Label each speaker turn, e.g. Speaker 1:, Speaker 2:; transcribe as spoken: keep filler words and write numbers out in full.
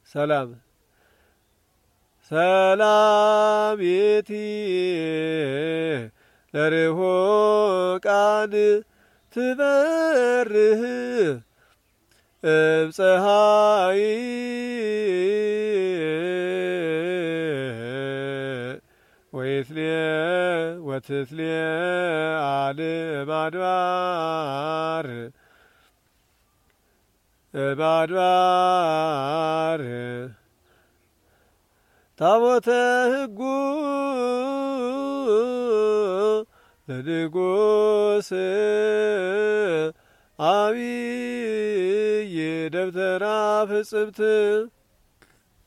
Speaker 1: ሰላም ሰላሚቲ ለርሑቃን ትበርህ እምፀሐይ ወይትልየ ወትትልየ አልም አድባር እምአድባር ታቦተ ሕጉ ለንጉሥ አብይ ደብተራ ፍጽምት